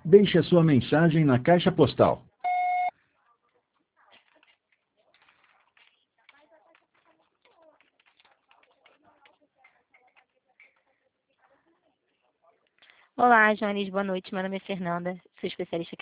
Deixe a sua mensagem na caixa postal. Olá, Jones, boa noite. Meu nome é Fernanda, sou especialista